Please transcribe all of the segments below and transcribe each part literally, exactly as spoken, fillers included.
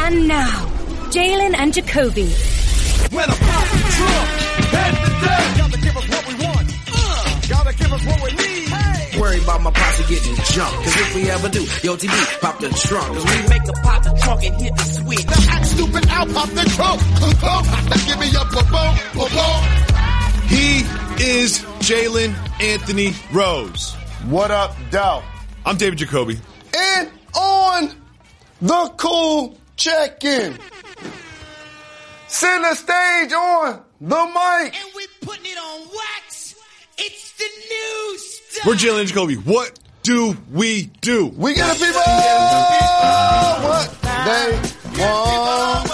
And now, Jalen and Jacoby. When I pop the trunk, head to death. Gotta give us what we want. Uh, gotta give us what we need. Hey. Worry about my posse getting jumped. Cause if we ever do, yo, T B, pop the trunk. Cause we make a pop the trunk and hit the switch. Now act stupid, I'll pop the trunk. Now give me a ba-boom, ba-boom. He is Jalen Anthony Rose. What up, Dow? I'm David Jacoby. And on the cool check-in. Center stage on the mic. And we putting it on wax. It's the new stuff. We're Jalen and Jacoby. What do we do? We get the people what they want.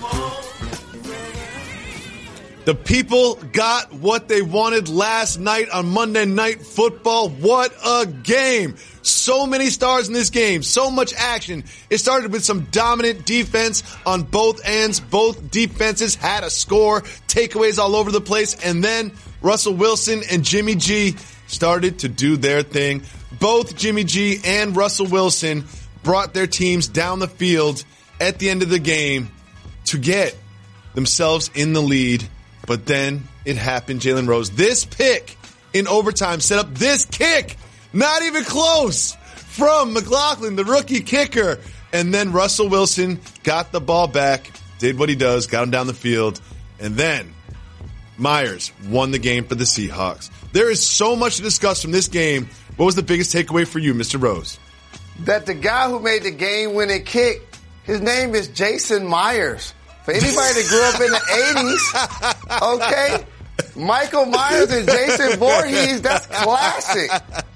The people got what they wanted last night on Monday Night Football. What a game. So many stars in this game. So much action. It started with some dominant defense on both ends. Both defenses had a score. Takeaways all over the place. And then Russell Wilson and Jimmy G started to do their thing. Both Jimmy G and Russell Wilson brought their teams down the field at the end of the game to get themselves in the lead. But then it happened, Jalen Rose. This pick in overtime set up this kick. Not even close from McLaughlin, the rookie kicker. And then Russell Wilson got the ball back, did what he does, got him down the field. And then Myers won the game for the Seahawks. There is so much to discuss from this game. What was the biggest takeaway for you, Mister Rose? That the guy who made the game-winning kick, his name is Jason Myers. For anybody that grew up in the eighties, okay, Michael Myers and Jason Voorhees, that's classic.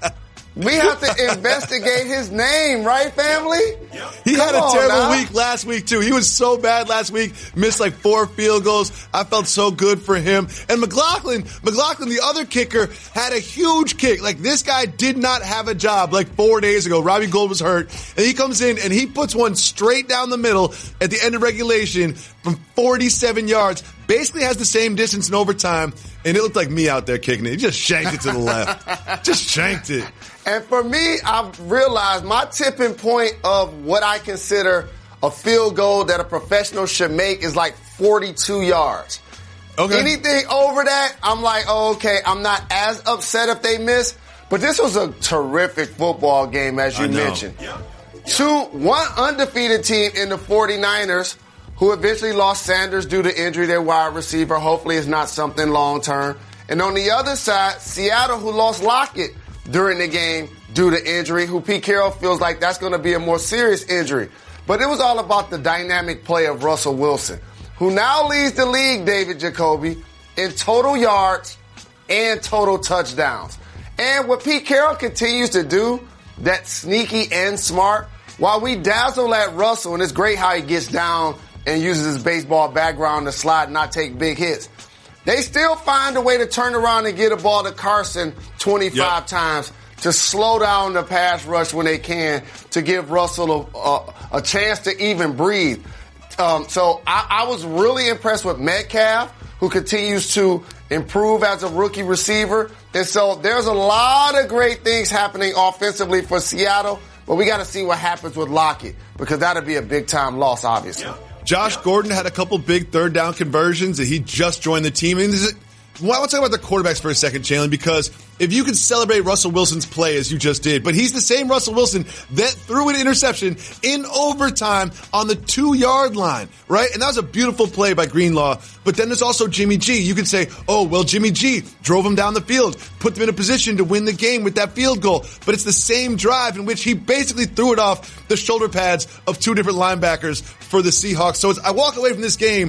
We have to investigate his name, right, family? Yep. He Come had a terrible now. week last week, too. He was so bad last week, missed like four field goals. I felt so good for him. And McLaughlin, McLaughlin, the other kicker, had a huge kick. Like, this guy did not have a job like four days ago. Robbie Gould was hurt. And he comes in and he puts one straight down the middle at the end of regulation from forty-seven yards. Basically has the same distance in overtime, and it looked like me out there kicking it. He just shanked it to the left. Just shanked it. And for me, I've realized my tipping point of what I consider a field goal that a professional should make is like forty-two yards. Okay. Anything over that, I'm like, oh, okay, I'm not as upset if they miss. But this was a terrific football game, as you mentioned. Yeah. Two, one undefeated team in the forty-niners who eventually lost Sanders due to injury, their wide receiver. Hopefully it's not something long-term. And on the other side, Seattle, who lost Lockett during the game due to injury, who Pete Carroll feels like that's going to be a more serious injury. But it was all about the dynamic play of Russell Wilson, who now leads the league, David Jacoby, in total yards and total touchdowns. And what Pete Carroll continues to do, that's sneaky and smart, while we dazzle at Russell, and it's great how he gets down and uses his baseball background to slide and not take big hits, they still find a way to turn around and get a ball to Carson twenty-five yep. times to slow down the pass rush when they can to give Russell a, a, a chance to even breathe. Um, so I, I was really impressed with Metcalf, who continues to improve as a rookie receiver. And so there's a lot of great things happening offensively for Seattle, but we got to see what happens with Lockett because that'll be a big-time loss, obviously. Yep. Josh Gordon had a couple big third down conversions that he just joined the team. And this is, well, I want to talk about the quarterbacks for a second, Jalen, because if you can celebrate Russell Wilson's play as you just did, but he's the same Russell Wilson that threw an interception in overtime on the two-yard line, right? And that was a beautiful play by Greenlaw. But then there's also Jimmy G. You could say, oh, well, Jimmy G drove him down the field, put them in a position to win the game with that field goal. But it's the same drive in which he basically threw it off the shoulder pads of two different linebackers for the Seahawks. So it's, I walk away from this game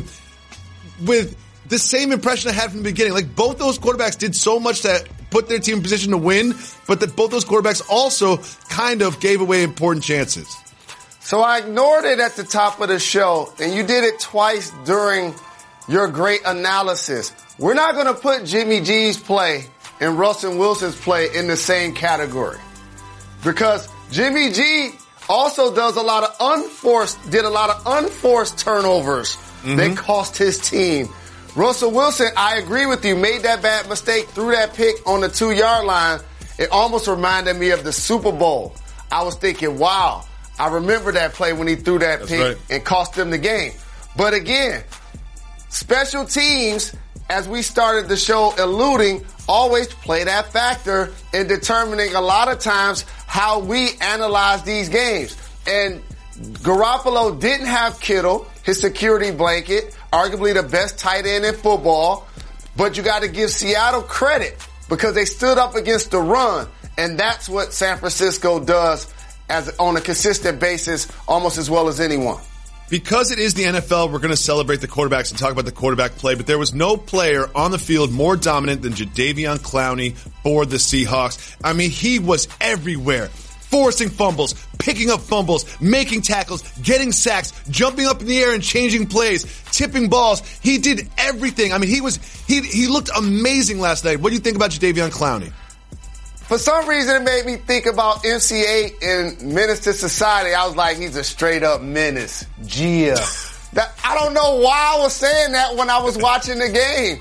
with the same impression I had from the beginning. Like, both those quarterbacks did so much to put their team in position to win, but that both those quarterbacks also kind of gave away important chances. So I ignored it at the top of the show, and you did it twice during your great analysis. We're not going to put Jimmy G's play and Russell Wilson's play in the same category because Jimmy G also does a lot of unforced, did a lot of unforced turnovers mm-hmm. that cost his team. Russell Wilson, I agree with you, made that bad mistake, threw that pick on the two-yard line. It almost reminded me of the Super Bowl. I was thinking, wow, I remember that play when he threw that That's pick right. and cost them the game. But again, special teams, as we started the show alluding, always play that factor in determining a lot of times how we analyze these games. And Garoppolo didn't have Kittle, his security blanket, arguably the best tight end in football. But you got to give Seattle credit because they stood up against the run. And that's what San Francisco does as on a consistent basis, almost as well as anyone. Because it is the N F L, we're going to celebrate the quarterbacks and talk about the quarterback play, but there was no player on the field more dominant than Jadeveon Clowney for the Seahawks. I mean, he was everywhere. Forcing fumbles, picking up fumbles, making tackles, getting sacks, jumping up in the air and changing plays, tipping balls. He did everything. I mean, he was, he, he looked amazing last night. What do you think about Jadeveon Clowney? For some reason, it made me think about M C A and Menace to Society. I was like, he's a straight up menace. Gia. That, I don't know why I was saying that when I was watching the game.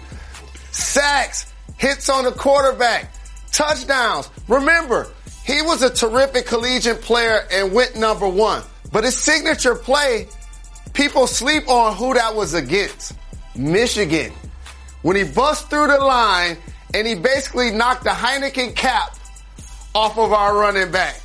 Sacks, hits on the quarterback, touchdowns. Remember, he was a terrific collegiate player and went number one. But his signature play, people sleep on who that was against. Michigan. When he bust through the line and he basically knocked the Heineken cap off of our running back.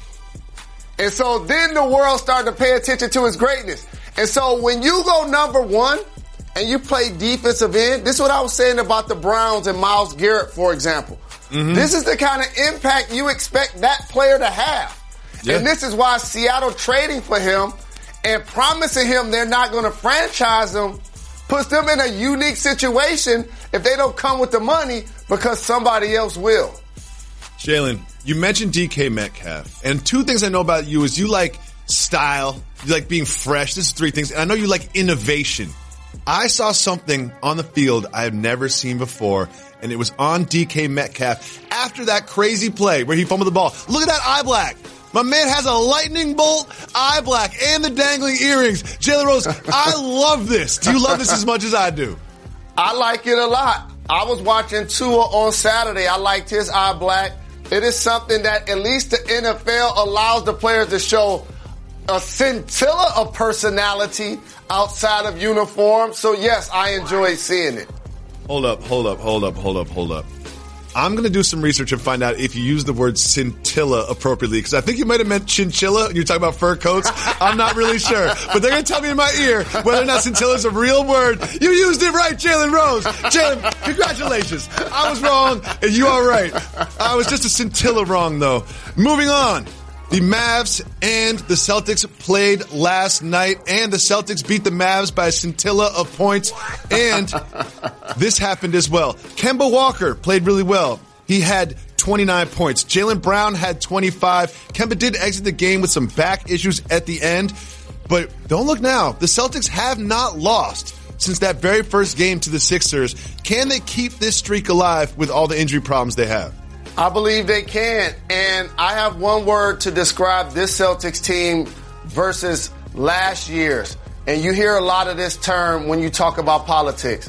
And so then the world started to pay attention to his greatness. And so when you go number one and you play defensive end, this is what I was saying about the Browns and Myles Garrett, for example. Mm-hmm. This is the kind of impact you expect that player to have. Yeah. And this is why Seattle trading for him and promising him they're not going to franchise him puts them in a unique situation if they don't come with the money because somebody else will. Jalen, you mentioned D K Metcalf. And two things I know about you is you like style, you like being fresh. This is three things. And I know you like innovation. I saw something on the field I have never seen before, and it was on D K Metcalf after that crazy play where he fumbled the ball. Look at that eye black. My man has a lightning bolt eye black and the dangling earrings. Jalen Rose, I love this. Do you love this as much as I do? I like it a lot. I was watching Tua on Saturday. I liked his eye black. It is something that at least the N F L allows the players to show a scintilla of personality outside of uniform. So, yes, I enjoyed seeing it. Hold up, hold up, hold up, hold up, hold up. I'm going to do some research and find out if you use the word scintilla appropriately, because I think you might have meant chinchilla and you're talking about fur coats. I'm not really sure. But they're going to tell me in my ear whether or not scintilla is a real word. You used it right, Jalen Rose. Jalen, congratulations. I was wrong and you are right. I was just a scintilla wrong, though. Moving on. The Mavs and the Celtics played last night, and the Celtics beat the Mavs by a scintilla of points, and this happened as well. Kemba Walker played really well. He had twenty-nine points. Jaylen Brown had twenty-five. Kemba did exit the game with some back issues at the end, but don't look now. The Celtics have not lost since that very first game to the Sixers. Can they keep this streak alive with all the injury problems they have? I believe they can, and I have one word to describe this Celtics team versus last year's, and you hear a lot of this term when you talk about politics.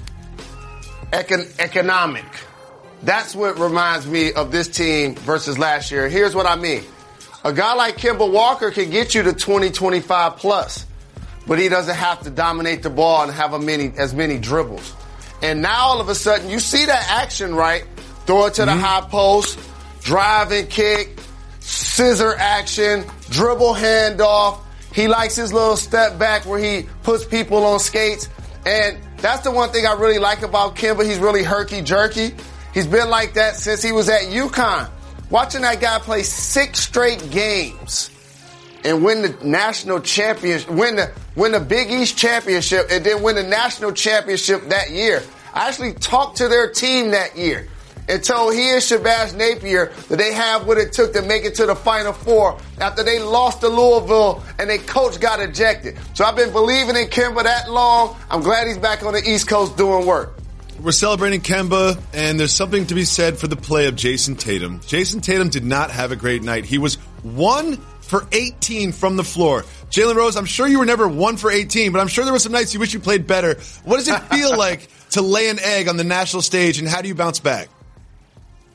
Econ- economic. That's what reminds me of this team versus last year. Here's what I mean. A guy like Kemba Walker can get you to twenty, twenty-five plus, but he doesn't have to dominate the ball and have a many, as many dribbles. And now all of a sudden you see that action, right? Throw it to mm-hmm. the high post, drive and kick, scissor action, dribble handoff. He likes his little step back where he puts people on skates. And that's the one thing I really like about Kemba. He's really herky-jerky. He's been like that since he was at UConn. Watching that guy play six straight games and win the national championship, win the, win the Big East championship, and then win the national championship that year. I actually talked to their team that year and told he and Shabazz Napier that they have what it took to make it to the Final Four after they lost to Louisville and their coach got ejected. So I've been believing in Kemba that long. I'm glad he's back on the East Coast doing work. We're celebrating Kemba, and there's something to be said for the play of Jason Tatum. Jason Tatum did not have a great night. He was one for eighteen from the floor. Jalen Rose, I'm sure you were never one for eighteen, but I'm sure there were some nights you wish you played better. What does it feel like to lay an egg on the national stage, and how do you bounce back?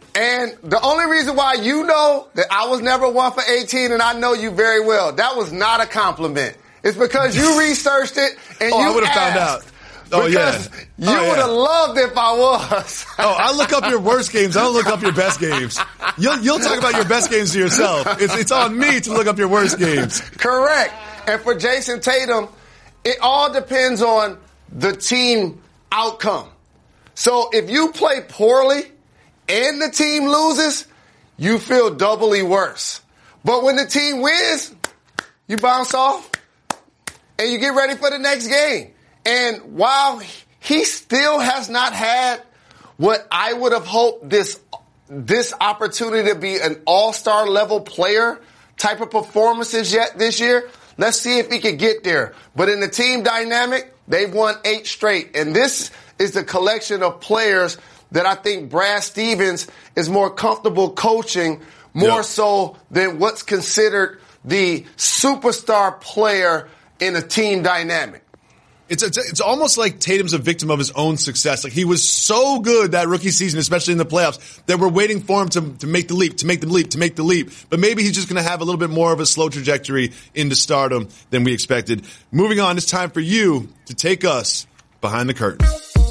And the only reason why you know that I was never one for eighteen, and I know you very well, that was not a compliment. It's because you researched it and oh, you I would have found out. Oh, because yeah. you oh, would have yeah. loved if I was. oh, I look up your worst games. I don't look up your best games. You'll, you'll talk about your best games to yourself. It's, it's on me to look up your worst games. Correct. And for Jason Tatum, it all depends on the team outcome. So if you play poorly and the team loses, you feel doubly worse. But when the team wins, you bounce off and you get ready for the next game. And while he still has not had what I would have hoped this this opportunity to be an all-star level player type of performances yet this year, let's see if he can get there. But in the team dynamic, they've won eight straight. And this is the collection of players that I think Brad Stevens is more comfortable coaching more yep. so than what's considered the superstar player in a team dynamic. It's, it's it's almost like Tatum's a victim of his own success. Like he was so good that rookie season, especially in the playoffs, that we're waiting for him to, to make the leap, to make the leap, to make the leap. But maybe he's just going to have a little bit more of a slow trajectory into stardom than we expected. Moving on, it's time for you to take us behind the curtain.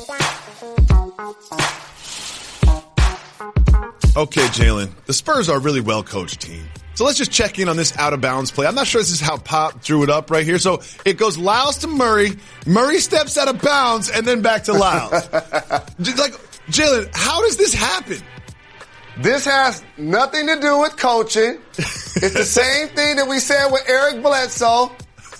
Okay, Jalen, the Spurs are a really well-coached team. So let's just check in on this out-of-bounds play. I'm not sure this is how Pop drew it up right here. So it goes Lyles to Murray. Murray steps out of bounds, and then back to Lyles. Like, Jalen, how does this happen? This has nothing to do with coaching. It's the same thing that we said with Eric Bledsoe.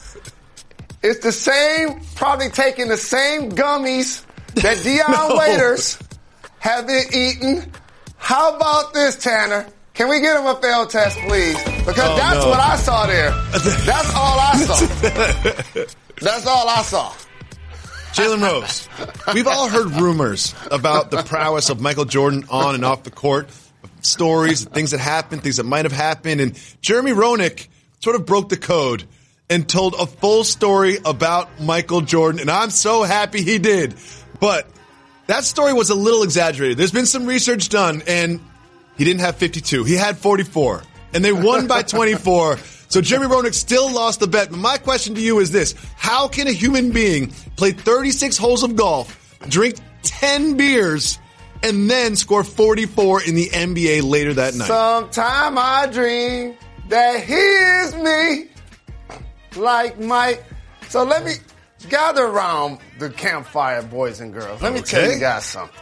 It's the same, probably taking the same gummies that Deion no. Waiters have been eating. How about this, Tanner? Can we get him a failed test, please? Because oh, that's no. what I saw there. That's all I saw. That's all I saw. Jalen Rose, we've all heard rumors about the prowess of Michael Jordan on and off the court, stories, things that happened, things that might have happened, and Jeremy Roenick sort of broke the code and told a full story about Michael Jordan, and I'm so happy he did. But that story was a little exaggerated. There's been some research done, and he didn't have fifty-two. He had forty-four. And they won by twenty-four. So Jeremy Roenick still lost the bet. But my question to you is this. How can a human being play thirty-six holes of golf, drink ten beers, and then score forty-four in the N B A later that night? Sometime I dream that he is me, like Mike. So let me gather around the campfire, boys and girls. Let me okay. tell you guys something.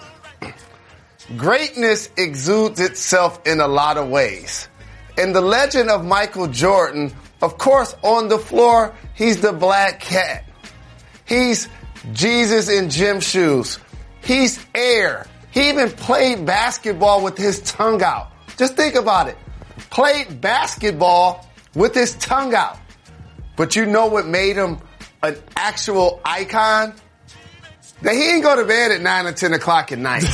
Greatness exudes itself in a lot of ways. In the legend of Michael Jordan, of course, on the floor, he's the black cat. He's Jesus in gym shoes. He's air. He even played basketball with his tongue out. Just think about it. Played basketball with his tongue out. But you know what made him an actual icon? That he didn't go to bed at nine or ten o'clock at night.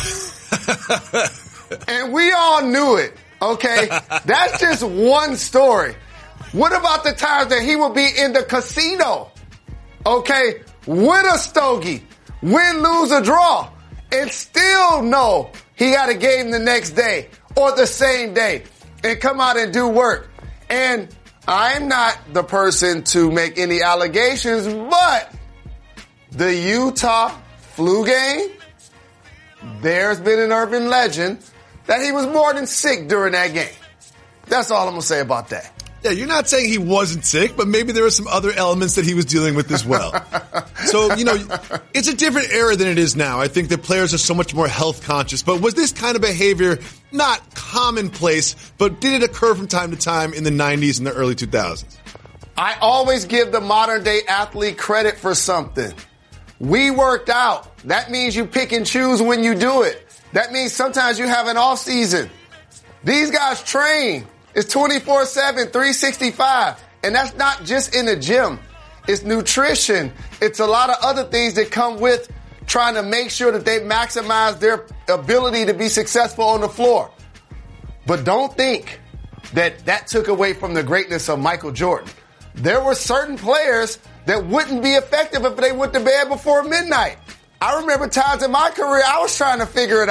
And we all knew it, okay? That's just one story. What about the times that he would be in the casino, okay, with a stogie, win, lose, or draw, and still know he got a game the next day or the same day and come out and do work? And I'm not the person to make any allegations, but the Utah flu game, there's been an urban legend that he was more than sick during that game. That's all I'm going to say about that. Yeah, you're not saying he wasn't sick, but maybe there were some other elements that he was dealing with as well. So, you know, it's a different era than it is now. I think that players are so much more health conscious. But was this kind of behavior not commonplace, but did it occur from time to time in the nineties and the early two thousands? I always give the modern day athlete credit for something. We worked out. That means you pick and choose when you do it. That means sometimes you have an off season. These guys train. It's twenty-four seven, three sixty-five. And that's not just in the gym. It's nutrition. It's a lot of other things that come with trying to make sure that they maximize their ability to be successful on the floor. But don't think that that took away from the greatness of Michael Jordan. There were certain players that wouldn't be effective if they went to bed before midnight. I remember times in my career I was trying to figure it out.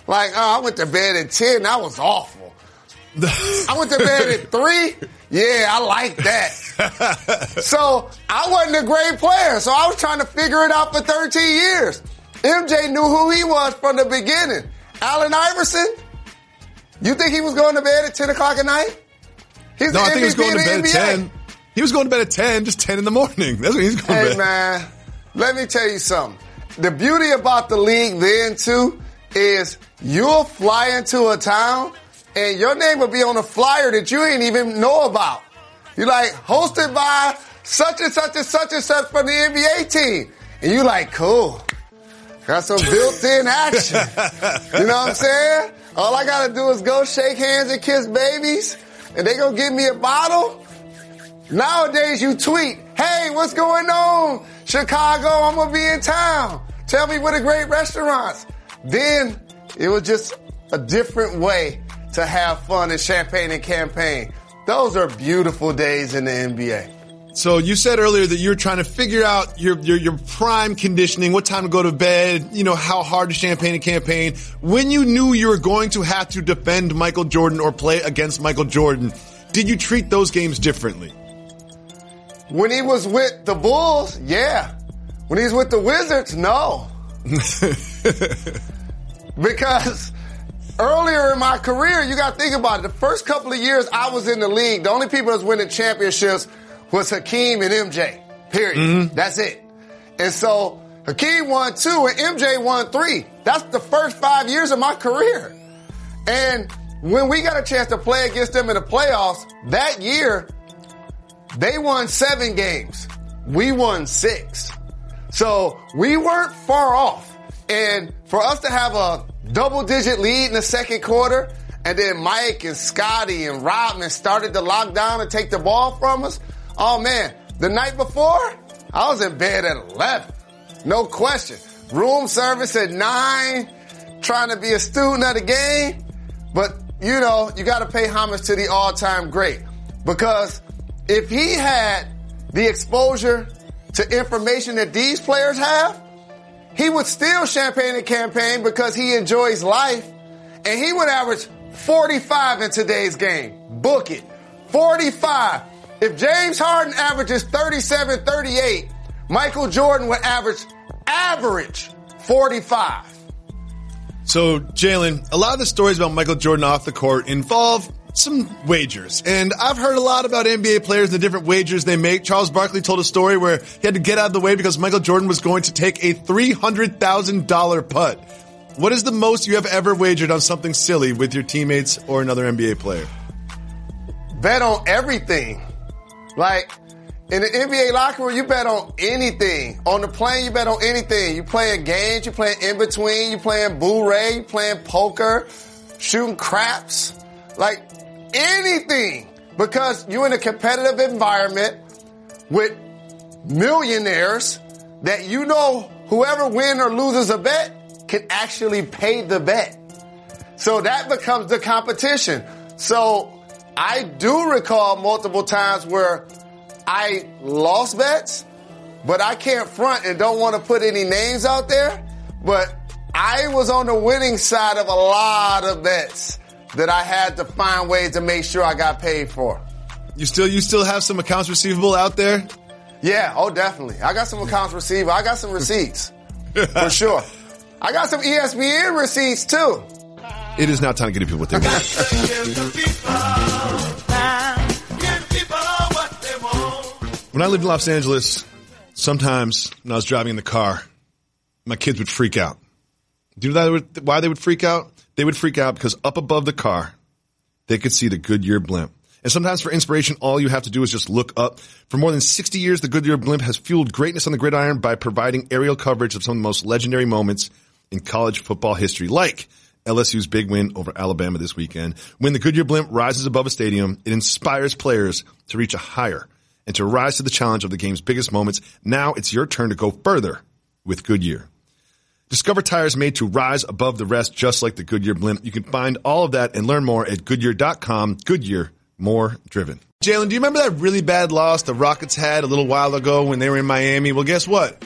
Like, oh, I went to bed at ten. That was awful. I went to bed at three. Yeah, I like that. So I wasn't a great player. So I was trying to figure it out for thirteen years. M J knew who he was from the beginning. Allen Iverson, you think he was going to bed at ten o'clock at night? He's no, the I think he was going to bed N B A. at ten. He was going to bed at ten, just ten in the morning. That's what he's going hey, to bed. Hey, man, let me tell you something. The beauty about the league then, too, is you'll fly into a town and your name will be on a flyer that you ain't even know about. You're like, hosted by such and such and such and such from the N B A team. And you like, cool. Got some built-in action. You know what I'm saying? All I got to do is go shake hands and kiss babies, and they going to give me a bottle. Nowadays, you tweet, hey, what's going on? Chicago, I'm going to be in town. Tell me what are great restaurants. Then it was just a different way to have fun in Champaign and Campaign. Those are beautiful days in the N B A. So you said earlier that you're trying to figure out your, your, your prime conditioning, what time to go to bed, you know, how hard to Champaign and Campaign. When you knew you were going to have to defend Michael Jordan or play against Michael Jordan, did you treat those games differently? When he was with the Bulls, yeah. When he's with the Wizards, no. Because earlier in my career, you got to think about it. The first couple of years I was in the league, the only people that was winning championships was Hakeem and M J, period. Mm-hmm. That's it. And so Hakeem won two and M J won three. That's the first five years of my career. And when we got a chance to play against them in the playoffs, that year, they won seven games. We won six. So we weren't far off. And for us to have a double-digit lead in the second quarter, and then Mike and Scotty and Rodman started to lock down and take the ball from us, oh, man, the night before, I was in bed at eleven. No question. Room service at nine, trying to be a student of the game. But, you know, you got to pay homage to the all-time great. Because if he had the exposure to information that these players have, he would steal Champaign and Campaign because he enjoys life. And he would average forty-five in today's game. Book it. forty-five. If James Harden averages thirty-seven, thirty-eight, Michael Jordan would average, average forty-five. So, Jalen, a lot of the stories about Michael Jordan off the court involve some wagers. And I've heard a lot about N B A players and the different wagers they make. Charles Barkley told a story where he had to get out of the way because Michael Jordan was going to take a three hundred thousand dollars putt. What is the most you have ever wagered on something silly with your teammates or another N B A player? Bet on everything. Like, in the N B A locker room, you bet on anything. On the plane, you bet on anything. You playing games, you playing in between, you playing Boo-Ray, you playing poker, shooting craps. Like, anything. Because you're in a competitive environment with millionaires that you know whoever wins or loses a bet can actually pay the bet. So that becomes the competition. So I do recall multiple times where I lost bets, but I can't front and don't want to put any names out there. But I was on the winning side of a lot of bets that I had to find ways to make sure I got paid for. You still, you still have some accounts receivable out there? Yeah, oh, definitely. I got some accounts receivable. I got some receipts. For sure. I got some E S P N receipts, too. It is now time to give people what they want. When I lived in Los Angeles, sometimes when I was driving in the car, my kids would freak out. Do you know that, why they would freak out? They would freak out because up above the car, they could see the Goodyear blimp. And sometimes for inspiration, all you have to do is just look up. For more than sixty years, the Goodyear blimp has fueled greatness on the gridiron by providing aerial coverage of some of the most legendary moments in college football history, like L S U's big win over Alabama this weekend. When the Goodyear blimp rises above a stadium, it inspires players to reach a higher and to rise to the challenge of the game's biggest moments. Now it's your turn to go further with Goodyear. Discover tires made to rise above the rest, just like the Goodyear blimp. You can find all of that and learn more at Goodyear dot com. Goodyear, more driven. Jalen, do you remember that really bad loss the Rockets had a little while ago when they were in Miami? Well, guess what?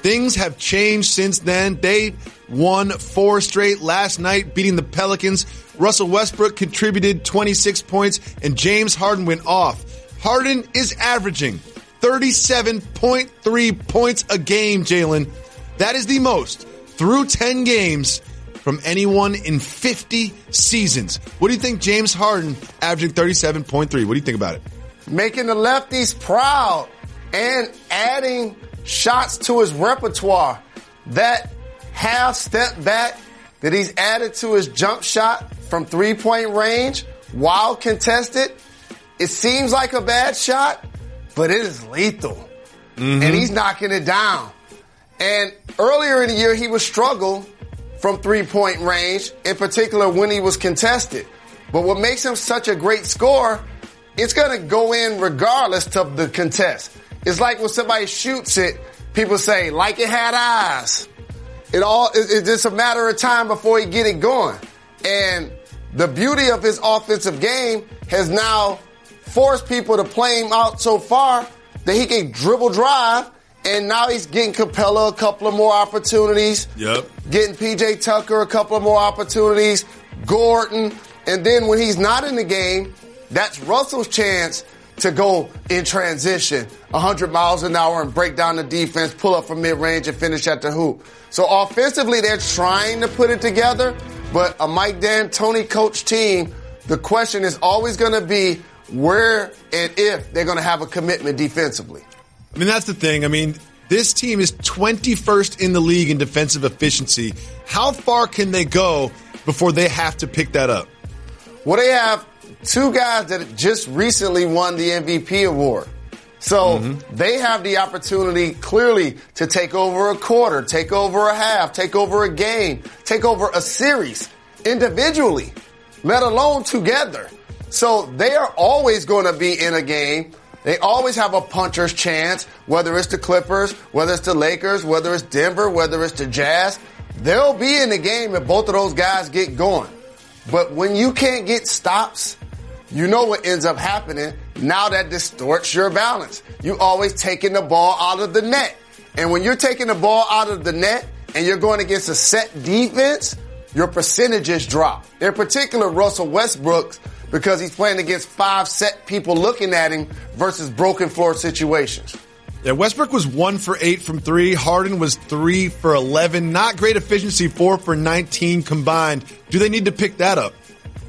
Things have changed since then. They won four straight last night, beating the Pelicans. Russell Westbrook contributed twenty-six points, and James Harden went off. Harden is averaging thirty-seven point three points a game, Jalen. That is the most through ten games from anyone in fifty seasons. What do you think James Harden averaging thirty-seven point three? What do you think about it? Making the lefties proud and adding shots to his repertoire. That half step back that he's added to his jump shot from three-point range while contested, it seems like a bad shot, but it is lethal. Mm-hmm. And he's knocking it down. And earlier in the year, he would struggle from three-point range, in particular when he was contested. But what makes him such a great scorer, it's going to go in regardless of the contest. It's like when somebody shoots it, people say, like it had eyes. It all, it's just a matter of time before he get it going. And the beauty of his offensive game has now forced people to play him out so far that he can dribble drive, and now he's getting Capella a couple of more opportunities. Yep. Getting P J Tucker a couple of more opportunities. Gordon. And then when he's not in the game, that's Russell's chance to go in transition one hundred miles an hour and break down the defense, pull up from mid-range and finish at the hoop. So offensively, they're trying to put it together, but a Mike D'Antoni coach team, the question is always going to be where and if they're going to have a commitment defensively. I mean, that's the thing. I mean, this team is twenty-first in the league in defensive efficiency. How far can they go before they have to pick that up? Well, they have two guys that just recently won the M V P award. So mm-hmm. they have the opportunity clearly to take over a quarter, take over a half, take over a game, take over a series individually, let alone together. So they are always going to be in a game. They always have a puncher's chance, whether it's the Clippers, whether it's the Lakers, whether it's Denver, whether it's the Jazz. They'll be in the game if both of those guys get going. But when you can't get stops, you know what ends up happening. Now that distorts your balance. You always taking the ball out of the net. And when you're taking the ball out of the net and you're going against a set defense, your percentages drop. In particular, Russell Westbrook, because he's playing against five set people looking at him versus broken floor situations. Yeah, Westbrook was one for eight from three. Harden was three for eleven. Not great efficiency, four for nineteen combined. Do they need to pick that up?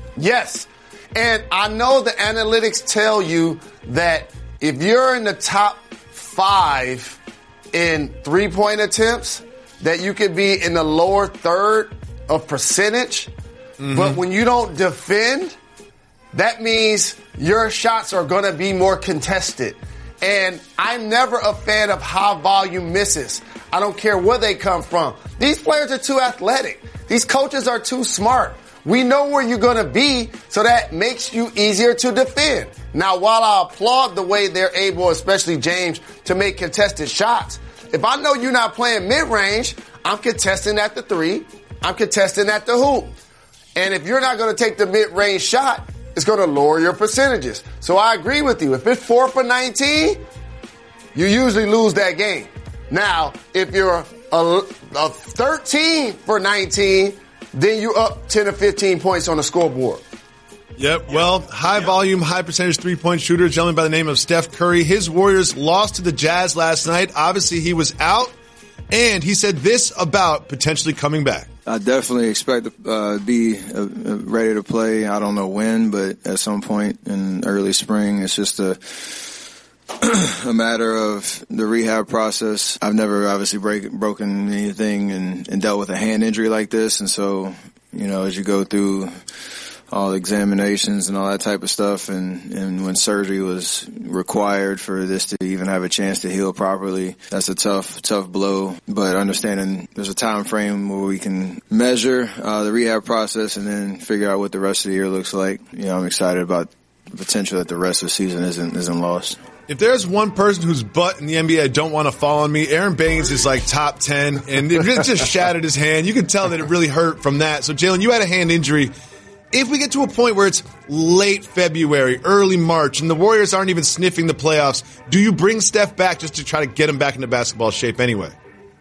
Yes. And I know the analytics tell you that if you're in the top five in three-point attempts, that you could be in the lower third of percentage. Mm-hmm. But when you don't defend, that means your shots are going to be more contested. And I'm never a fan of high-volume misses. I don't care where they come from. These players are too athletic. These coaches are too smart. We know where you're going to be, so that makes you easier to defend. Now, while I applaud the way they're able, especially James, to make contested shots, if I know you're not playing mid-range, I'm contesting at the three. I'm contesting at the hoop. And if you're not going to take the mid-range shot, it's going to lower your percentages. So I agree with you. If it's four for nineteen, you usually lose that game. Now, if you're a, a thirteen for nineteen, then you're up ten or fifteen points on the scoreboard. Yep. Well, high volume, high percentage three-point shooter, a gentleman by the name of Steph Curry. His Warriors lost to the Jazz last night. Obviously, he was out, and he said this about potentially coming back. I definitely expect to uh, be uh, ready to play. I don't know when, but at some point in early spring. It's just a a matter of the rehab process. I've never obviously break, broken anything and, and dealt with a hand injury like this, and so, you know, as you go through all the examinations and all that type of stuff, and, and when surgery was required for this to even have a chance to heal properly, that's a tough, tough blow. But understanding there's a time frame where we can measure uh, the rehab process and then figure out what the rest of the year looks like. You know, I'm excited about the potential that the rest of the season isn't isn't lost. If there's one person whose butt in the N B A I don't want to fall on me, Aaron Baines is like top ten, and it just shattered his hand. You can tell that it really hurt from that. So, Jalen, you had a hand injury. If we get to a point where it's late February, early March, and the Warriors aren't even sniffing the playoffs, do you bring Steph back just to try to get him back into basketball shape anyway?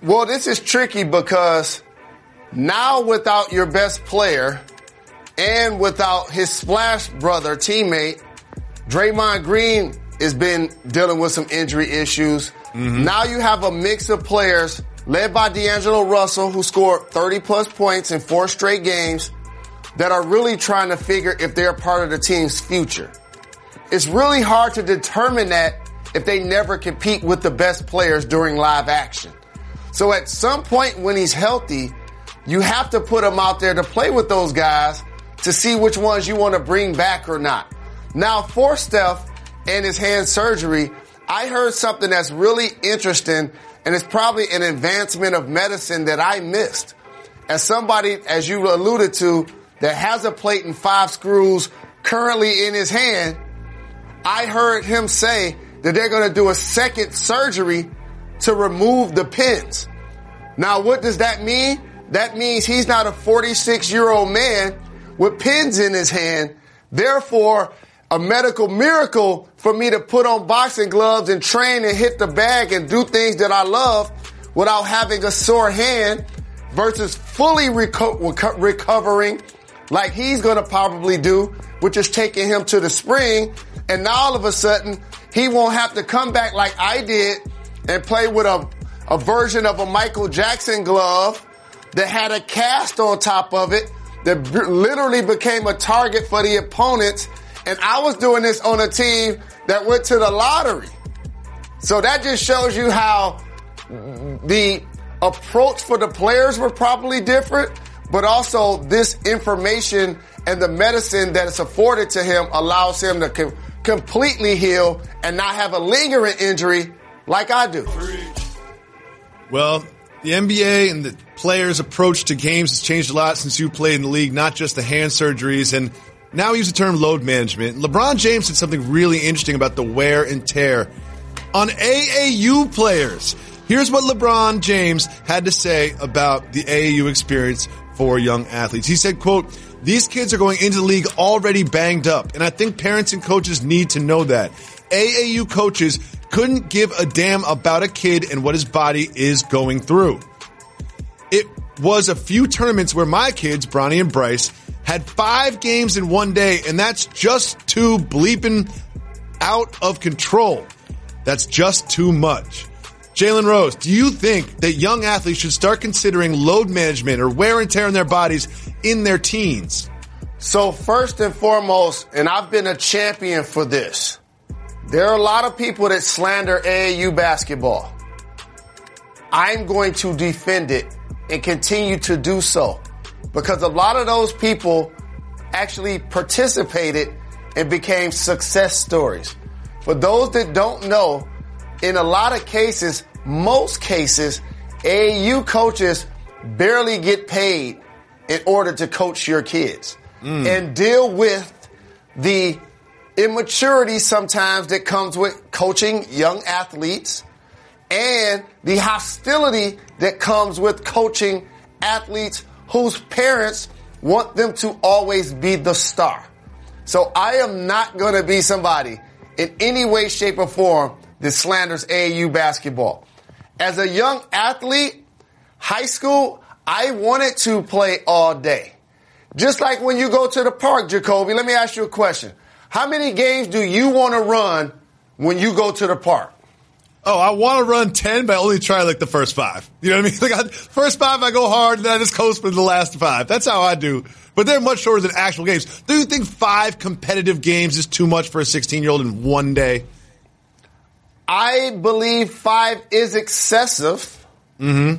Well, this is tricky because now without your best player and without his splash brother teammate, Draymond Green has been dealing with some injury issues. Mm-hmm. Now you have a mix of players led by D'Angelo Russell, who scored thirty plus points in four straight games, that are really trying to figure if they're part of the team's future. It's really hard to determine that if they never compete with the best players during live action. So at some point when he's healthy, you have to put him out there to play with those guys to see which ones you want to bring back or not. Now, for Steph and his hand surgery, I heard something that's really interesting, and it's probably an advancement of medicine that I missed. As somebody, as you alluded to, that has a plate and five screws currently in his hand, I heard him say that they're going to do a second surgery to remove the pins. Now, what does that mean? That means he's not a forty-six-year-old man with pins in his hand. Therefore, a medical miracle for me to put on boxing gloves and train and hit the bag and do things that I love without having a sore hand versus fully reco- reco- recovering like he's going to probably do, which is taking him to the spring. And now all of a sudden, he won't have to come back like I did and play with a, a version of a Michael Jackson glove that had a cast on top of it that b- literally became a target for the opponents. And I was doing this on a team that went to the lottery. So that just shows you how the approach for the players were probably different, but also this information and the medicine that is afforded to him allows him to com- completely heal and not have a lingering injury like I do. Well, the N B A and the players' approach to games has changed a lot since you played in the league, not just the hand surgeries. And now we use the term load management. LeBron James said something really interesting about the wear and tear on A A U players. Here's what LeBron James had to say about the A A U experience for young athletes. He said, quote, "These kids are going into the league already banged up, and I think parents and coaches need to know that. A A U coaches couldn't give a damn about a kid and what his body is going through. It was a few tournaments where my kids, Bronny and Bryce, had five games in one day, and that's just too bleeping out of control. That's just too much." Jalen Rose, do you think that young athletes should start considering load management or wear and tear in their bodies in their teens? So first and foremost, and I've been a champion for this, there are a lot of people that slander A A U basketball. I'm going to defend it and continue to do so because a lot of those people actually participated and became success stories. For those that don't know, in a lot of cases, most cases, A A U coaches barely get paid in order to coach your kids mm. and deal with the immaturity sometimes that comes with coaching young athletes and the hostility that comes with coaching athletes whose parents want them to always be the star. So I am not going to be somebody in any way, shape, or form that slanders A A U basketball. As a young athlete, high school, I wanted to play all day. Just like when you go to the park, Jacoby, let me ask you a question. How many games do you want to run when you go to the park? Oh, I want to run ten, but I only try like the first five. You know what I mean? Like I, first five, I go hard, and then I just coast for the last five. That's how I do. But they're much shorter than actual games. Do you think five competitive games is too much for a sixteen-year-old in one day? I believe five is excessive. Mm-hmm.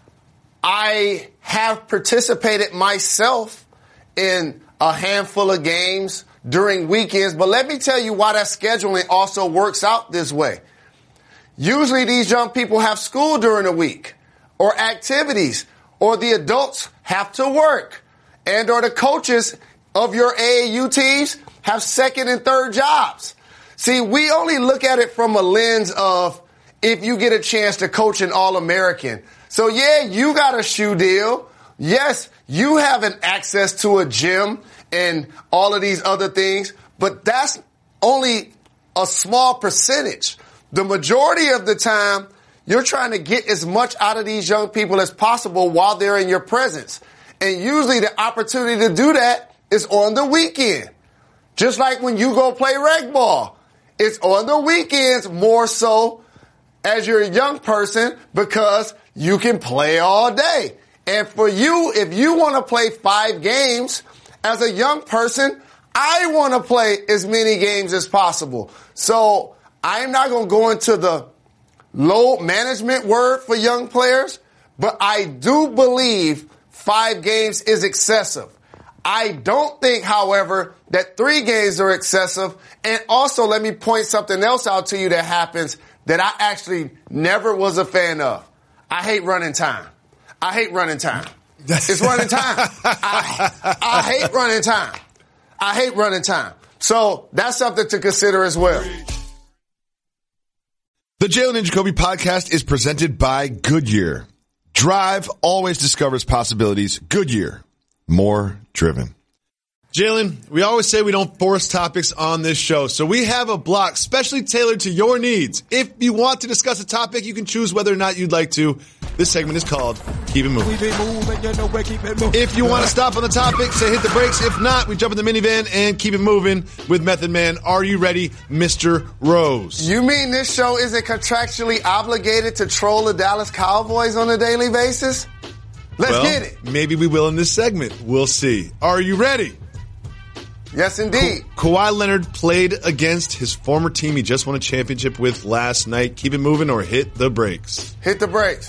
I have participated myself in a handful of games during weekends, but let me tell you why that scheduling also works out this way. Usually these young people have school during the week or activities, or the adults have to work, and or the coaches of your A A U teams have second and third jobs. See, we only look at it from a lens of if you get a chance to coach an All-American. So yeah, you got a shoe deal. Yes, you have an access to a gym and all of these other things, but that's only a small percentage. The majority of the time, you're trying to get as much out of these young people as possible while they're in your presence. And usually the opportunity to do that is on the weekend. Just like when you go play rec ball. It's on the weekends more so as you're a young person because you can play all day. And for you, if you want to play five games as a young person, I want to play as many games as possible. So I'm not going to go into the load management word for young players, but I do believe five games is excessive. I don't think, however, that three games are excessive. And also, let me point something else out to you that happens that I actually never was a fan of. I hate running time. I hate running time. It's running time. I, I hate running time. I hate running time. So that's something to consider as well. The Jalen and Jacoby podcast is presented by Goodyear. Drive always discovers possibilities. Goodyear, more driven. Jalen, we always say we don't force topics on this show, so we have a block specially tailored to your needs. If you want to discuss a topic, you can choose whether or not you'd like to. This segment is called Keep It Moving. If you want to stop on the topic, say hit the brakes. If not, we jump in the minivan and keep it moving with Method Man. Are you ready, Mister Rose? You mean this show isn't contractually obligated to troll the Dallas Cowboys on a daily basis? Let's well, get it. Maybe we will in this segment. We'll see. Are you ready? Yes, indeed. Ka- Kawhi Leonard played against his former team he just won a championship with last night. Keep it moving or hit the brakes. Hit the brakes.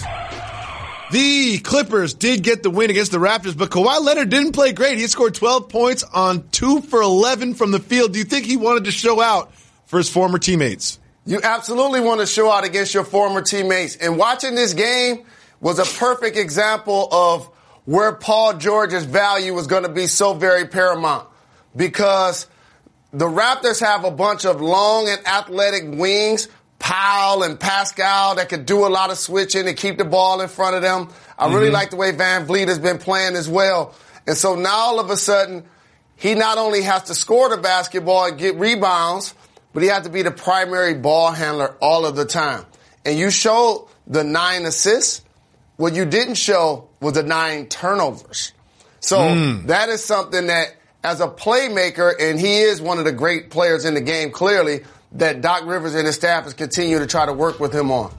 The Clippers did get the win against the Raptors, but Kawhi Leonard didn't play great. He scored twelve points on two for eleven from the field. Do you think he wanted to show out for his former teammates? You absolutely want to show out against your former teammates. And watching this game was a perfect example of where Paul George's value was going to be so very paramount. Because the Raptors have a bunch of long and athletic wings, Powell and Pascal, that could do a lot of switching and keep the ball in front of them. I really mm-hmm. like the way Van Vliet has been playing as well. And so now all of a sudden, he not only has to score the basketball and get rebounds, but he has to be the primary ball handler all of the time. And you showed the nine assists. What you didn't show was the nine turnovers. So mm. that is something that, as a playmaker, and he is one of the great players in the game, clearly, that Doc Rivers and his staff has continued to try to work with him on.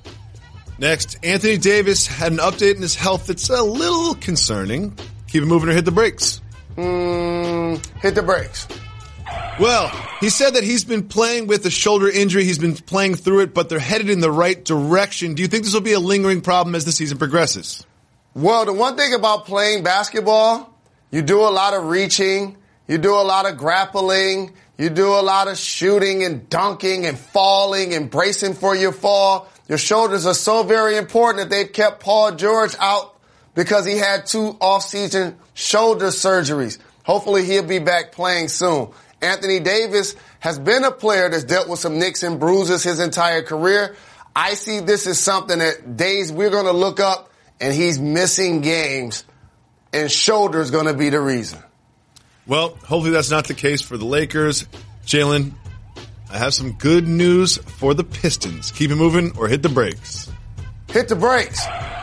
Next, Anthony Davis had an update in his health that's a little concerning. Keep it moving or hit the brakes. Mm, hit the brakes. Well, he said that he's been playing with a shoulder injury. He's been playing through it, but they're headed in the right direction. Do you think this will be a lingering problem as the season progresses? Well, the one thing about playing basketball, you do a lot of reaching, you do a lot of grappling, you do a lot of shooting and dunking and falling and bracing for your fall. Your shoulders are so very important that they've kept Paul George out because he had two off-season shoulder surgeries. Hopefully he'll be back playing soon. Anthony Davis has been a player that's dealt with some nicks and bruises his entire career. I see this as something that days we're going to look up and he's missing games. And shoulder's going to be the reason. Well, hopefully that's not the case for the Lakers. Jalen, I have some good news for the Pistons. Keep it moving or hit the brakes. Hit the brakes.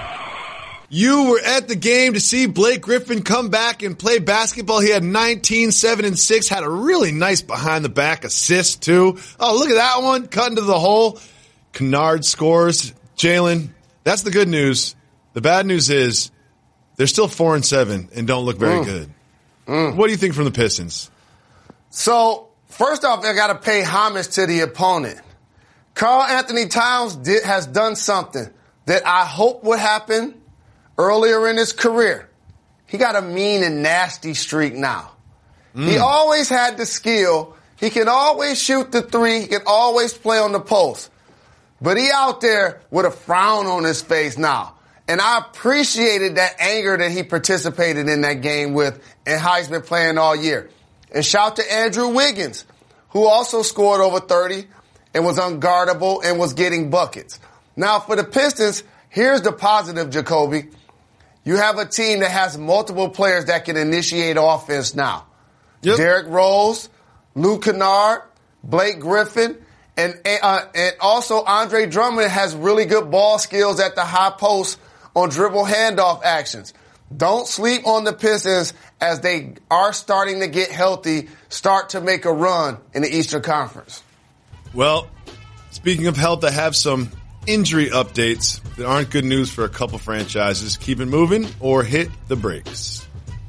You were at the game to see Blake Griffin come back and play basketball. He had nineteen, seven, and six. Had a really nice behind-the-back assist, too. Oh, look at that one. Cut into the hole. Kennard scores. Jalen, that's the good news. The bad news is they're still four and seven and don't look very mm. good. Mm. What do you think from the Pistons? So, first off, I got to pay homage to the opponent. Karl Anthony Towns did, has done something that I hope would happen earlier in his career. He got a mean and nasty streak now. Mm. He always had the skill. He can always shoot the three. He can always play on the post. But he out there with a frown on his face now. And I appreciated that anger that he participated in that game with and how he's been playing all year. And shout to Andrew Wiggins, who also scored over thirty and was unguardable and was getting buckets. Now, for the Pistons, here's the positive, Jacoby. You have a team that has multiple players that can initiate offense now. Yep. Derrick Rose, Luke Kennard, Blake Griffin, And, uh, and also Andre Drummond has really good ball skills at the high post on dribble handoff actions. Don't sleep on the Pistons as they are starting to get healthy, start to make a run in the Eastern Conference. Well, speaking of health, I have some injury updates that aren't good news for a couple franchises. Keep it moving or hit the brakes?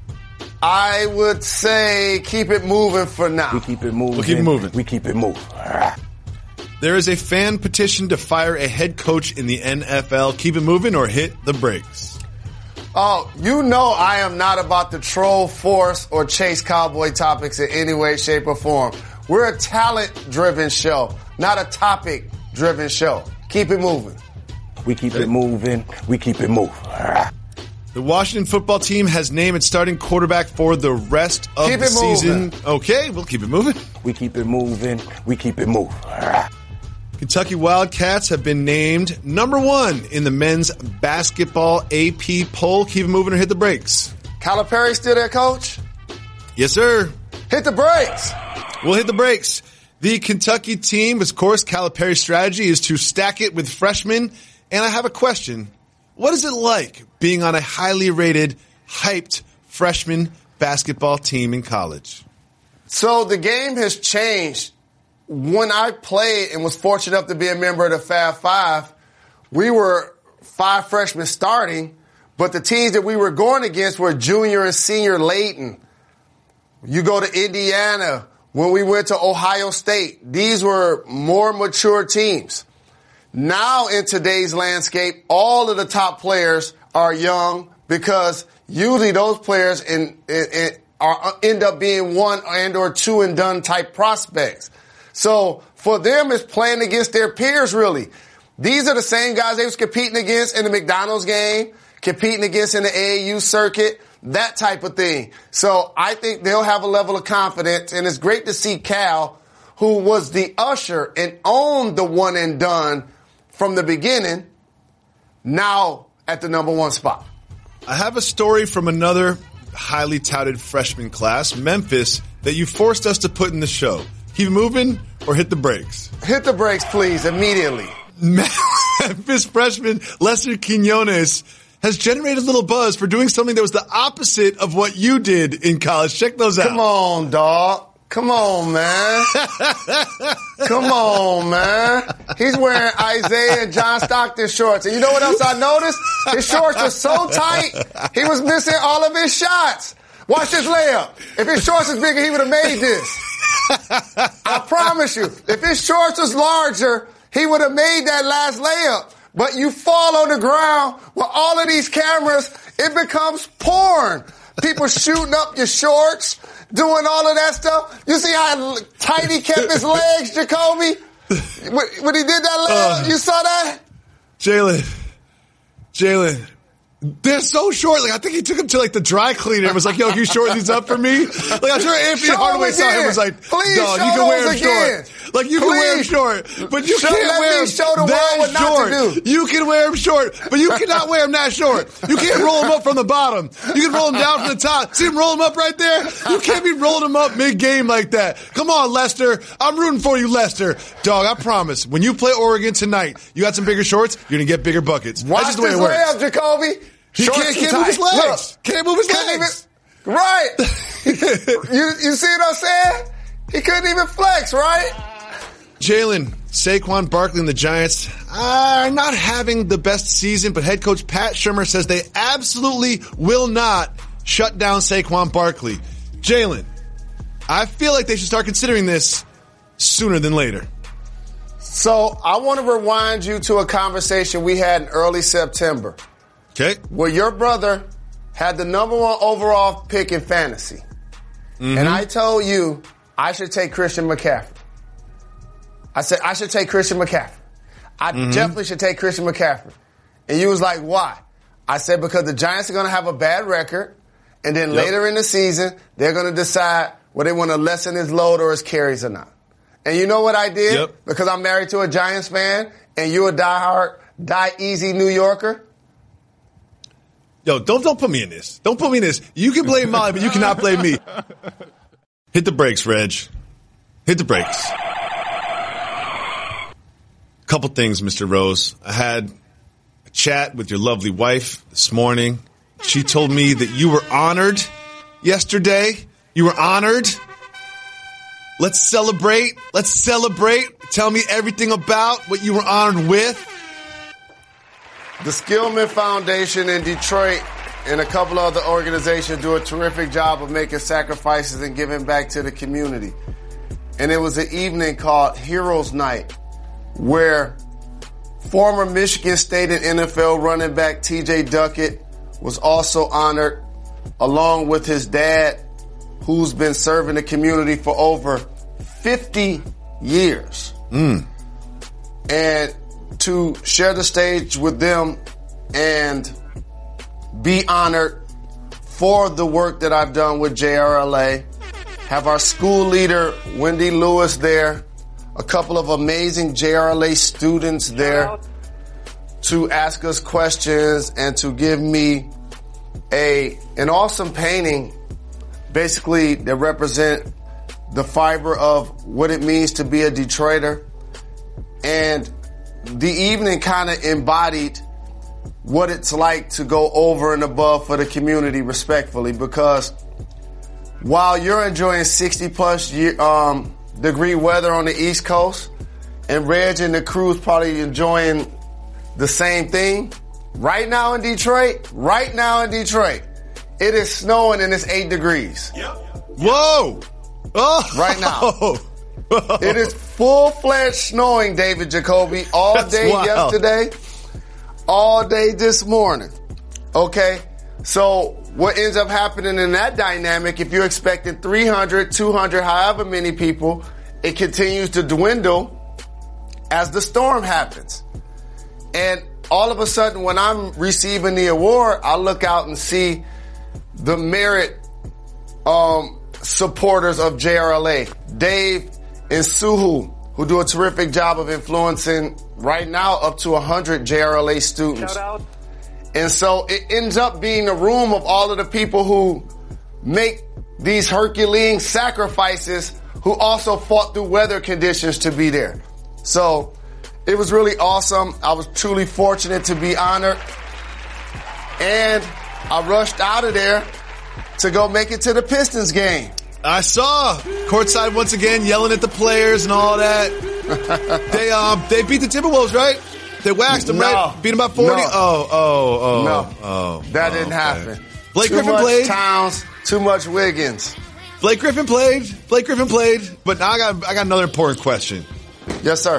I would say keep it moving for now. We keep it moving. We'll keep it moving. We keep it moving. There is a fan petition to fire a head coach in the N F L. Keep it moving or hit the brakes? Oh, you know I am not about to troll, force, or chase cowboy topics in any way, shape, or form. We're a talent-driven show, not a topic-driven show. Keep it moving. We keep it moving. We keep it moving. The Washington football team has named its starting quarterback for the rest of keep the it season. Moving. Okay, we'll keep it moving. We keep it moving. We keep it moving. Kentucky Wildcats have been named number one in the men's basketball A P poll. Keep it moving or hit the brakes? Calipari still there, Coach? Yes, sir. Hit the brakes. We'll hit the brakes. The Kentucky team, of course, Calipari's strategy is to stack it with freshmen. And I have a question. What is it like being on a highly rated, hyped freshman basketball team in college? So the game has changed. When I played and was fortunate enough to be a member of the Fab Five, we were five freshmen starting, but the teams that we were going against were junior and senior laden. You go to Indiana, when we went to Ohio State, these were more mature teams. Now in today's landscape, all of the top players are young because usually those players in, in, in are, end up being one and or two and done type prospects. So for them, it's playing against their peers, really. These are the same guys they was competing against in the McDonald's game, competing against in the A A U circuit, that type of thing. So I think they'll have a level of confidence, and it's great to see Cal, who was the usher and owned the one and done from the beginning, now at the number one spot. I have a story from another highly touted freshman class, Memphis, that you forced us to put in the show. Keep moving or hit the brakes? Hit the brakes, please, immediately. Memphis freshman Lester Quinones has generated a little buzz for doing something that was the opposite of what you did in college. Check those out. Come on, dog. Come on, man. Come on, man. He's wearing Isaiah and John Stockton shorts. And you know what else I noticed? His shorts were so tight, he was missing all of his shots. Watch this layup. If his shorts was bigger, he would have made this. I promise you, if his shorts was larger, he would have made that last layup. But you fall on the ground with all of these cameras, it becomes porn. People shooting up your shorts, doing all of that stuff. You see how tight he kept his legs, Jacoby? When he did that layup, uh, you saw that? Jalen, Jalen. They're so short. Like, I think he took him to, like, the dry cleaner and was like, yo, can you shorten these up for me? Like, I'm sure Anthony show Hardaway saw him and was like, Please dog, you can wear them again. short. Like, you Please. can wear them short, but you show, can't wear them show the that world what short. Not to do. You can wear them short, but you cannot wear them that short. You can't roll them up from the bottom. You can roll them down from the top. See him roll them up right there? You can't be rolling them up mid-game like that. Come on, Lester. I'm rooting for you, Lester. Dog, I promise, when you play Oregon tonight, you got some bigger shorts, you're going to get bigger buckets. Watch That's just the way this it works. layup, Jacoby. He Shorts can't, can't tight. move his legs. Look, can't move his couldn't legs. Even, right. you, you see what I'm saying? He couldn't even flex, right? Jalen, Saquon Barkley and the Giants are not having the best season, but head coach Pat Shurmur says they absolutely will not shut down Saquon Barkley. Jalen, I feel like they should start considering this sooner than later. So I want to rewind you to a conversation we had in early September. Okay. Where your brother had the number one overall pick in fantasy. Mm-hmm. And I told you I should take Christian McCaffrey. I said I should take Christian McCaffrey. I mm-hmm. definitely should take Christian McCaffrey. And you was like, why? I said because the Giants are going to have a bad record. And then yep. later in the season, they're going to decide whether they want to lessen his load or his carries or not. And you know what I did? Yep. Because I'm married to a Giants fan and you're a diehard, die easy New Yorker. Yo, don't don't put me in this. Don't put me in this. You can blame Molly, but you cannot blame me. Hit the brakes, Reg. Hit the brakes. couple things, Mister Rose. I had a chat with your lovely wife this morning. She told me that you were honored yesterday. You were honored. Let's celebrate. Let's celebrate. Tell me everything about what you were honored with. The Skillman Foundation in Detroit and a couple other organizations do a terrific job of making sacrifices and giving back to the community. And it was an evening called Heroes Night, where former Michigan State and N F L running back T J Duckett was also honored, along with his dad, who's been serving the community for over fifty years. Mm. And to share the stage with them and be honored for the work that I've done with J R L A. Have our school leader, Wendy Lewis, there. A couple of amazing J R L A students there to ask us questions and to give me a an awesome painting, basically, that represent the fiber of what it means to be a Detroiter. And the evening kind of embodied what it's like to go over and above for the community, respectfully, because while you're enjoying sixty plus year, um, degree weather on the East Coast, and Reg and the crew's probably enjoying the same thing, right now in Detroit, right now in Detroit, it is snowing and it's eight degrees. Yep. Whoa! Oh. Right now. It is full-fledged snowing, David Jacoby, all That's day wild. yesterday, all day this morning. Okay? So what ends up happening in that dynamic, if you're expecting three hundred, two hundred, however many people, it continues to dwindle as the storm happens. And all of a sudden, when I'm receiving the award, I look out and see the merit um, supporters of J R L A, Dave and Suhu, who do a terrific job of influencing right now up to one hundred J R L A students. Shout out. And so it ends up being a room of all of the people who make these Herculean sacrifices, who also fought through weather conditions to be there. So it was really awesome. I was truly fortunate to be honored. And I rushed out of there to go make it to the Pistons game. I saw courtside once again, yelling at the players and all that. they um they beat the Timberwolves, right? They waxed them, no. right? Beat them by forty. No. Oh, oh, oh, no, oh. that oh, didn't okay. happen. Blake too Griffin much played. Towns, too much Wiggins. Blake Griffin played. Blake Griffin played. But now I got I got another important question. Yes, sir.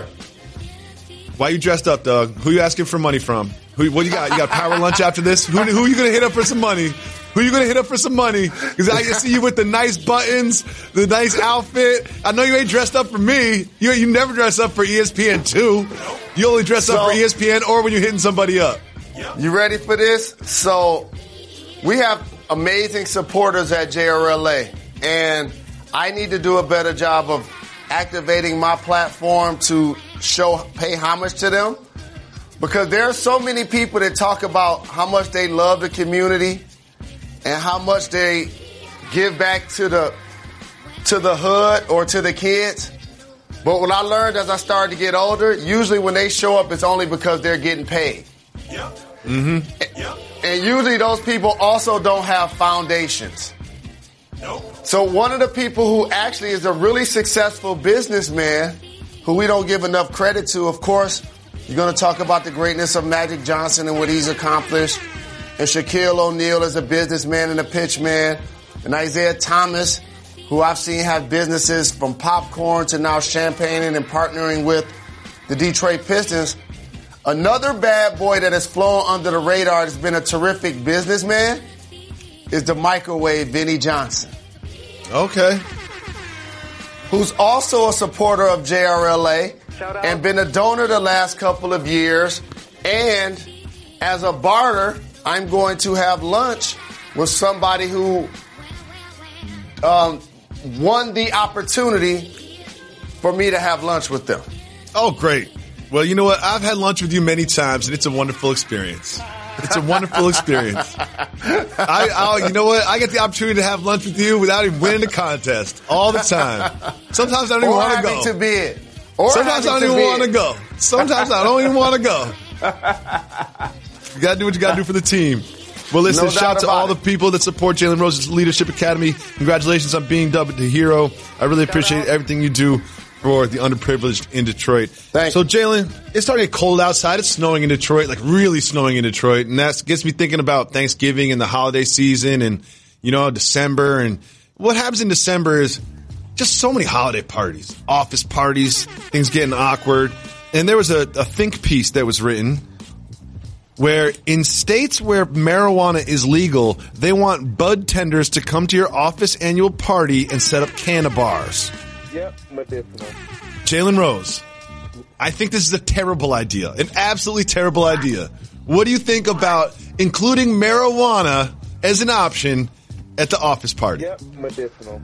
Why you dressed up, Doug? Who you asking for money from? Who? What you got? You got power lunch after this? Who? Who you gonna hit up for some money? Who you gonna hit up for some money? Because I can see you with the nice buttons, the nice outfit. I know you ain't dressed up for me. You you never dress up for E S P N two. You only dress so, up for E S P N or when you're hitting somebody up. You ready for this? So we have amazing supporters at J R L A, and I need to do a better job of activating my platform to show, pay homage to them, because there are so many people that talk about how much they love the community and how much they give back to the to the hood or to the kids. But what I learned as I started to get older, usually when they show up, it's only because they're getting paid. Yep. Mm-hmm. Yep. And usually those people also don't have foundations. Nope. So one of the people who actually is a really successful businessman, who we don't give enough credit to, of course, you're going to talk about the greatness of Magic Johnson and what he's accomplished, and Shaquille O'Neal as a businessman and a pitchman, and Isaiah Thomas, who I've seen have businesses from popcorn to now champagne and partnering with the Detroit Pistons. Another bad boy that has flown under the radar, has been a terrific businessman, is the microwave Vinnie Johnson. Okay. Who's also a supporter of J R L A and been a donor the last couple of years. And as a barter, I'm going to have lunch with somebody who um, won the opportunity for me to have lunch with them. Oh, great. Well, you know what? I've had lunch with you many times, and it's a wonderful experience. It's a wonderful experience. I, I, you know what? I get the opportunity to have lunch with you without even winning the contest all the time. Sometimes I don't even or want to having go. to bid. Or Sometimes I don't even want to go. Sometimes I don't even want to go. You got to do what you got to do for the team. Well, listen, No shout doubt out to about all it. the people that support Jalen Rose's Leadership Academy. Congratulations on being dubbed the hero. I really appreciate everything you do for the underprivileged in Detroit. Thank so, you. Jalen, it's starting to get cold outside. It's snowing in Detroit, like really snowing in Detroit. And that gets me thinking about Thanksgiving and the holiday season and, you know, December. And what happens in December is just so many holiday parties, office parties, things getting awkward. And there was a, a think piece that was written where in states where marijuana is legal, they want bud tenders to come to your office annual party and set up canna bars. Yep, medicinal. Jalen Rose, I think this is a terrible idea, an absolutely terrible idea. What do you think about including marijuana as an option at the office party? Yep, medicinal.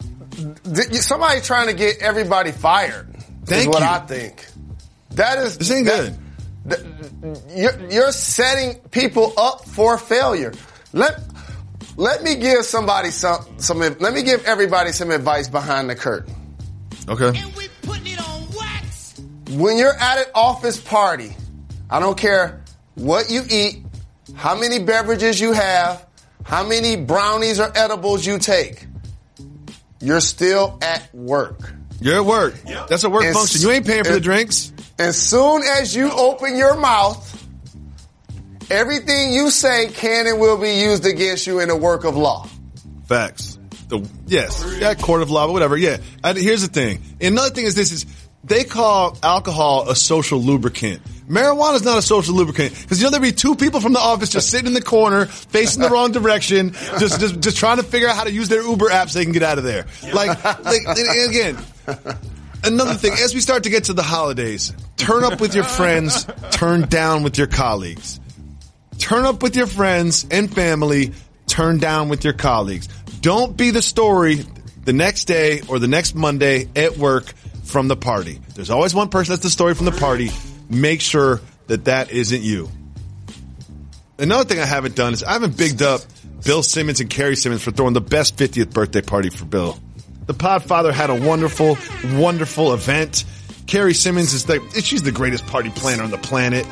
Somebody trying to get everybody fired. Thank is what you. I think. That is This ain't that, good. that- you're, you're setting people up for failure. Let let me give somebody some some. Let me give everybody some advice behind the curtain. Okay. And we putting it on wax. When you're at an office party, I don't care what you eat, how many beverages you have, how many brownies or edibles you take. You're still at work. You're at work. That's a work It's- function. You ain't paying for the it- drinks. As soon as you open your mouth, everything you say can and will be used against you in a work of law. Facts. The, yes. Yeah, court of law, but whatever. Yeah. And here's the thing. And another thing is this is they call alcohol a social lubricant. Marijuana is not a social lubricant because you know there'd be two people from the office just sitting in the corner, facing the wrong direction, just just just trying to figure out how to use their Uber app so they can get out of there. Like, like and again, another thing, as we start to get to the holidays, turn up with your friends, turn down with your colleagues. Turn up with your friends and family, turn down with your colleagues. Don't be the story the next day or the next Monday at work from the party. There's always one person that's the story from the party. Make sure that that isn't you. Another thing I haven't done is I haven't bigged up Bill Simmons and Carrie Simmons for throwing the best fiftieth birthday party for Bill. The Podfather had a wonderful, wonderful event. Carrie Simmons is the, she's the greatest party planner on the planet.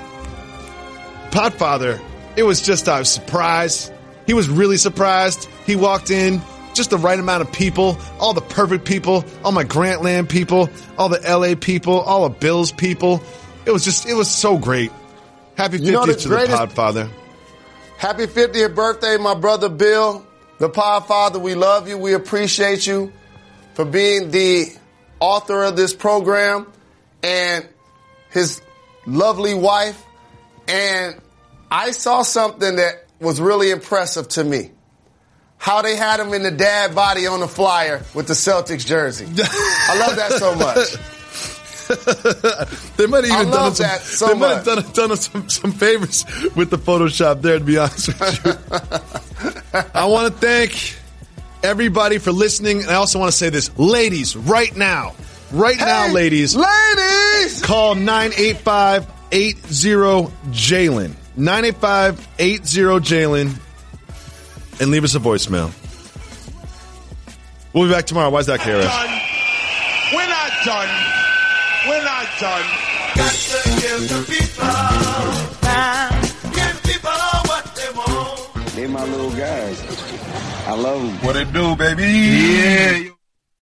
Podfather, it was just a surprise. He was really surprised. He walked in, just the right amount of people, all the perfect people, all my Grantland people, all the L A people, all the Bills people. It was just, it was so great. Happy You know fiftieth the to greatest- the Podfather. Happy fiftieth birthday, my brother Bill, the Podfather. We love you. We appreciate you for being the author of this program and his lovely wife. And I saw something that was really impressive to me. How they had him in the dad body on the flyer with the Celtics jersey. I love that so much. They might have I even done love us some, that so they might have much. done, done us some, some favors with the Photoshop there, to be honest with you. I want to thank everybody for listening. And I also want to say this. Ladies, right now, right now, Hey, ladies, Ladies! call nine eight five, eight zero, Jalen. nine eight five, eight zero, Jalen. And leave us a voicemail. We'll be back tomorrow. Why is that, K R S? Done. We're not done. We're not done. Got to give the people time. Give people what they want. They my little guys. I love them. What it do, baby? Yeah.